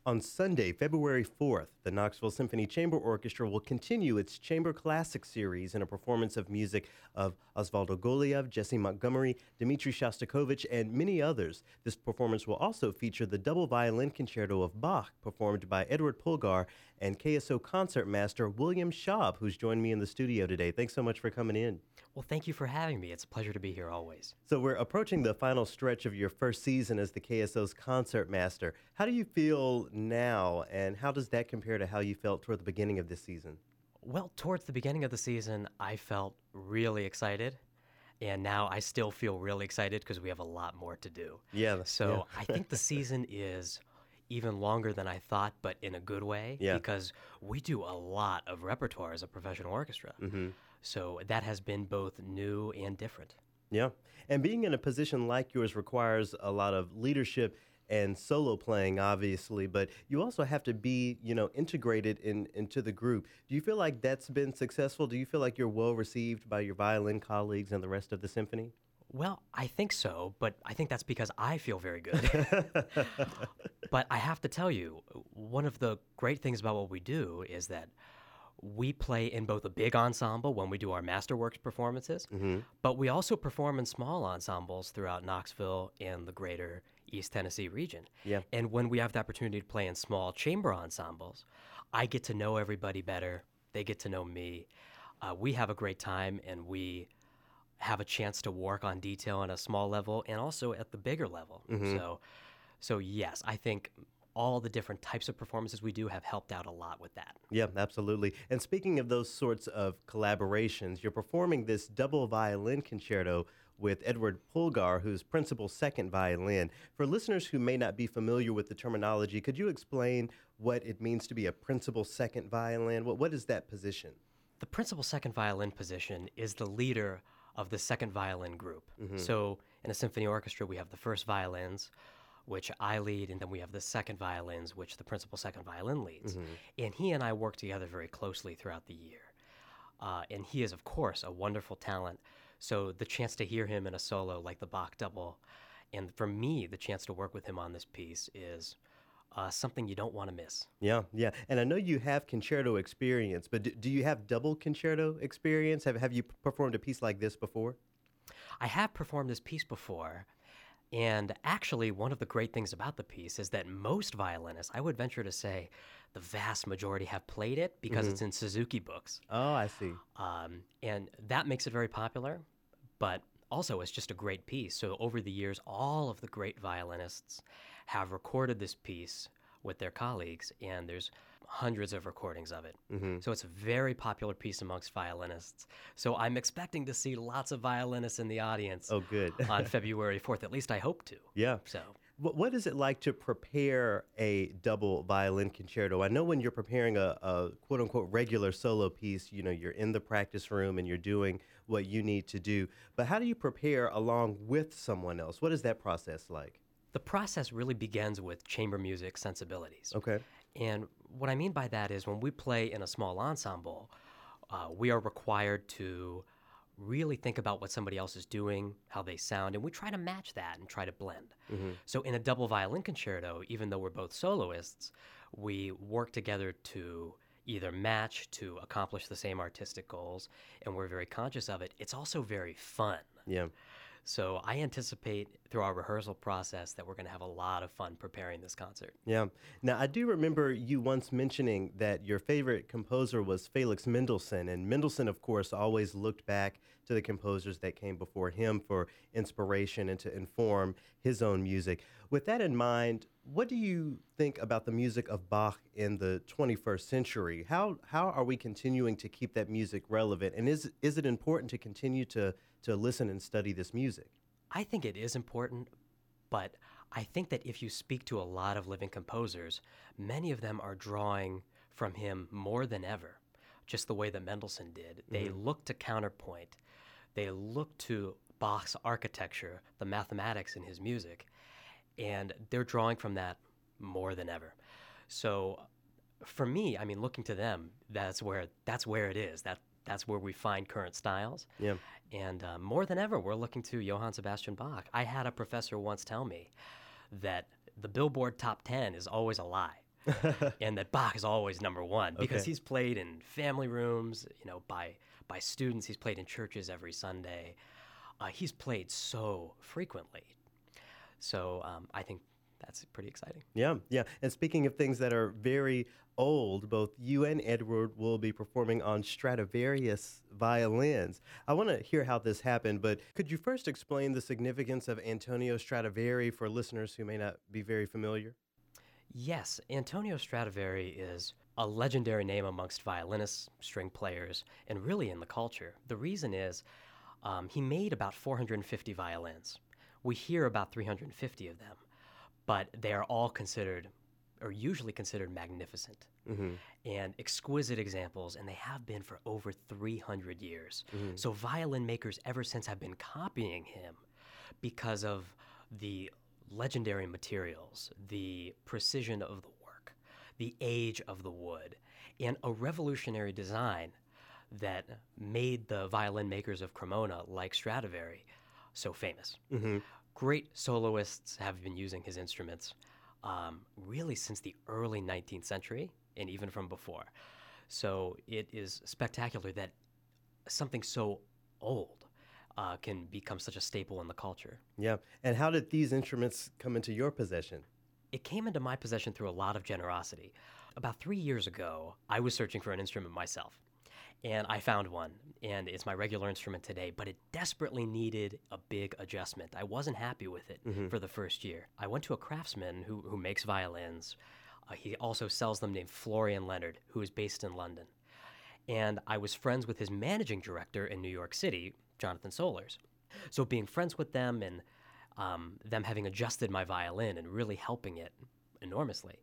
On Sunday, February 4th, the Knoxville Symphony Chamber Orchestra will continue its Chamber Classic series in a performance of music of Osvaldo Goliev, Jesse Montgomery, Dmitri Shostakovich, and many others. This performance will also feature the double violin concerto of Bach, performed by Edward Pulgar and KSO concertmaster William Schaub, who's joined me in the studio today. Thanks so much for coming in. Well, thank you for having me. It's a pleasure to be here always. So we're approaching the final stretch of your first season as the KSO's concertmaster. How do you feel now, and how does that compare to how you felt toward the beginning of this season? Well, towards the beginning of the season, I felt really excited, and now I still feel really excited because we have a lot more to do. So I think the season is even longer than I thought, but in a good way, because we do a lot of repertoire as a professional orchestra. So that has been both new and different. Yeah, and being in a position like yours requires a lot of leadership and solo playing, obviously, but you also have to be, integrated into the group. Do you feel like that's been successful? Do you feel like you're well received by your violin colleagues and the rest of the symphony? Well, I think so, but I think that's because I feel very good. But I have to tell you, one of the great things about what we do is that we play in both a big ensemble when we do our Masterworks performances, but we also perform in small ensembles throughout Knoxville and the greater East Tennessee region. And when we have the opportunity to play in small chamber ensembles, I get to know everybody better. They get to know me. We have a great time, and we have a chance to work on detail on a small level and also at the bigger level. So yes, I think all the different types of performances we do have helped out a lot with that. Yeah, absolutely. And speaking of those sorts of collaborations, you're performing this double violin concerto with Edward Pulgar, who's principal second violin. For listeners who may not be familiar with the terminology, could you explain what it means to be a principal second violin? What is that position? The principal second violin position is the leader of the second violin group. So in a symphony orchestra, we have the first violins, which I lead, and then we have the second violins, which the principal second violin leads. And he and I work together very closely throughout the year. And he is, of course, a wonderful talent. So the chance to hear him in a solo like the Bach double, and for me, the chance to work with him on this piece is something you don't want to miss. Yeah. And I know you have concerto experience, but do you have double concerto experience? Have you performed a piece like this before? I have performed this piece before. And actually, one of the great things about the piece is that most violinists, I would venture to say, the vast majority have played it because it's in Suzuki books. Oh, I see. And that makes it very popular, but also it's just a great piece. So over the years, all of the great violinists have recorded this piece with their colleagues, and there's hundreds of recordings of it. So it's a very popular piece amongst violinists. So I'm expecting to see lots of violinists in the audience. Oh, good. On February 4th. At least I hope to. Yeah. So what is it like to prepare a double violin concerto? I know when you're preparing a quote-unquote regular solo piece, you're in the practice room and you're doing what you need to do. But how do you prepare along with someone else? What is that process like? The process really begins with chamber music sensibilities. Okay. And what I mean by that is when we play in a small ensemble, we are required to really think about what somebody else is doing, how they sound, and we try to match that and try to blend. So in a double violin concerto, even though we're both soloists, we work together to either match, to accomplish the same artistic goals, and we're very conscious of it. It's also very fun. Yeah. So I anticipate through our rehearsal process that we're going to have a lot of fun preparing this concert. Yeah. Now, I do remember you once mentioning that your favorite composer was Felix Mendelssohn, and Mendelssohn, of course, always looked back to the composers that came before him for inspiration and to inform his own music. With that in mind, what do you think about the music of Bach in the 21st century? How are we continuing to keep that music relevant, and is it important to continue to listen and study this music? I think it is important, but I think that if you speak to a lot of living composers, many of them are drawing from him more than ever, just the way that Mendelssohn did. They look to counterpoint. They look to Bach's architecture, the mathematics in his music, and they're drawing from that more than ever. So for me, I mean, looking to them, that's where it is. That's where we find current styles. Yeah. And more than ever, we're looking to Johann Sebastian Bach. I had a professor once tell me that the Billboard Top 10 is always a lie. and that Bach is always number one because Okay. he's played in family rooms, by students. He's played in churches every Sunday. He's played so frequently. So I think that's pretty exciting. Yeah, yeah. And speaking of things that are very old, both you and Edward will be performing on Stradivarius violins. I want to hear how this happened, but could you first explain the significance of Antonio Stradivari for listeners who may not be very familiar? Yes, Antonio Stradivari is a legendary name amongst violinists, string players, and really in the culture. The reason is he made about 450 violins. We hear about 350 of them, but they are all considered, or usually considered, magnificent Mm-hmm. and exquisite examples, and they have been for over 300 years. Mm-hmm. So violin makers ever since have been copying him because of the legendary materials, the precision of the work, the age of the wood, and a revolutionary design that made the violin makers of Cremona, like Stradivari, so famous. Mm-hmm. Great soloists have been using his instruments really since the early 19th century and even from before. So it is spectacular that something so old can become such a staple in the culture. Yeah. And how did these instruments come into your possession? It came into my possession through a lot of generosity. About 3 years ago, I was searching for an instrument myself, and I found one, and it's my regular instrument today, but it desperately needed a big adjustment. I wasn't happy with it for the first year. I went to a craftsman who makes violins. He also sells them, named Florian Leonard, who is based in London. And I was friends with his managing director in New York City, Jonathan Solers. So being friends with them and them having adjusted my violin and really helping it enormously,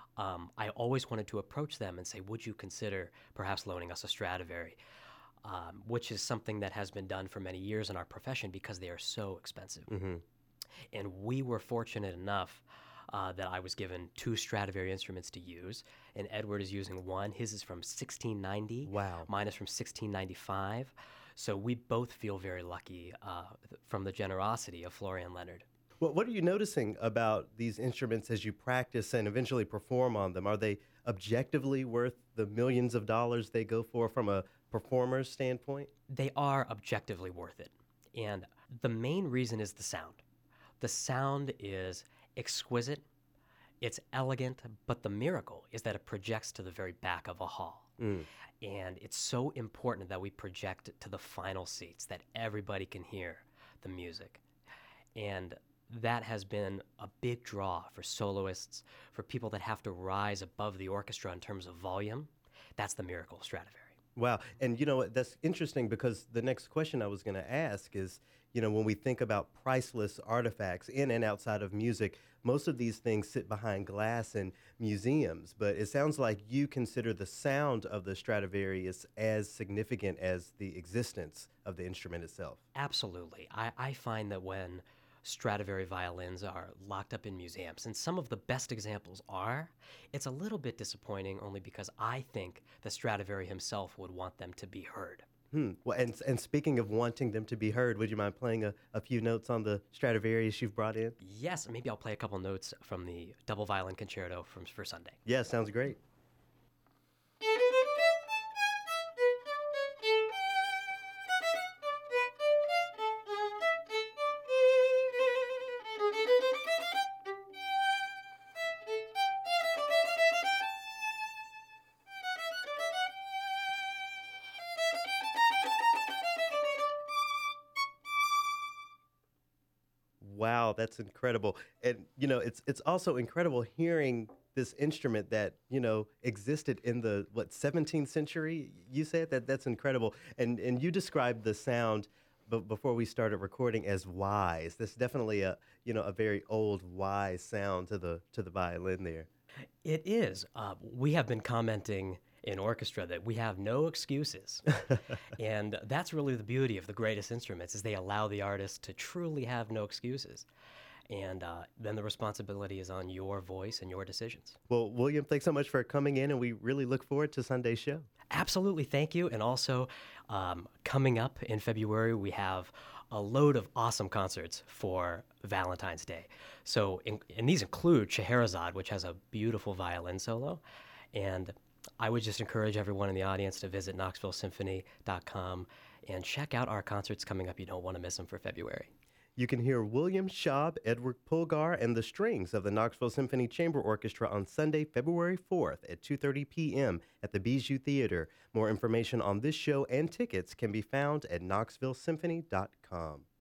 I always wanted to approach them and say, would you consider perhaps loaning us a Stradivari, which is something that has been done for many years in our profession because they are so expensive. Mm-hmm. And we were fortunate enough that I was given two Stradivari instruments to use, and Edward is using one. His is from 1690. Wow. Mine is from 1695. So we both feel very lucky from the generosity of Florian Leonard. What are you noticing about these instruments as you practice and eventually perform on them? Are they objectively worth the millions of dollars they go for from a performer's standpoint? They are objectively worth it. And the main reason is the sound. The sound is exquisite, it's elegant, but the miracle is that it projects to the very back of a hall. Mm. And it's so important that we project it to the final seats, that everybody can hear the music. And that has been a big draw for soloists, for people that have to rise above the orchestra in terms of volume. That's the miracle of Stradivari. Wow. And you know what? That's interesting because the next question I was going to ask is, when we think about priceless artifacts in and outside of music, most of these things sit behind glass in museums. But it sounds like you consider the sound of the Stradivarius as significant as the existence of the instrument itself. Absolutely. I find that when Stradivari violins are locked up in museums, and some of the best examples are, it's a little bit disappointing only because I think that Stradivari himself would want them to be heard. Well, and speaking of wanting them to be heard, would you mind playing a few notes on the Stradivarius you've brought in? Yes, maybe I'll play a couple notes from the double violin concerto for Sunday. Yeah, sounds great. Wow, that's incredible. And it's also incredible hearing this instrument that, existed in the 17th century. You said that's incredible. And you described the sound before we started recording as wise. That's definitely a very old wise sound to the violin there. It is. We have been commenting in orchestra that we have no excuses. And that's really the beauty of the greatest instruments, is they allow the artist to truly have no excuses. And then the responsibility is on your voice and your decisions. Well, William, thanks so much for coming in, and we really look forward to Sunday's show. Absolutely, thank you. And also, coming up in February, we have a load of awesome concerts for Valentine's Day. So, and these include Scheherazade, which has a beautiful violin solo. And I would just encourage everyone in the audience to visit KnoxvilleSymphony.com and check out our concerts coming up. You don't want to miss them for February. You can hear William Schaub, Edward Pulgar, and the strings of the Knoxville Symphony Chamber Orchestra on Sunday, February 4th at 2:30 p.m. at the Bijou Theater. More information on this show and tickets can be found at KnoxvilleSymphony.com.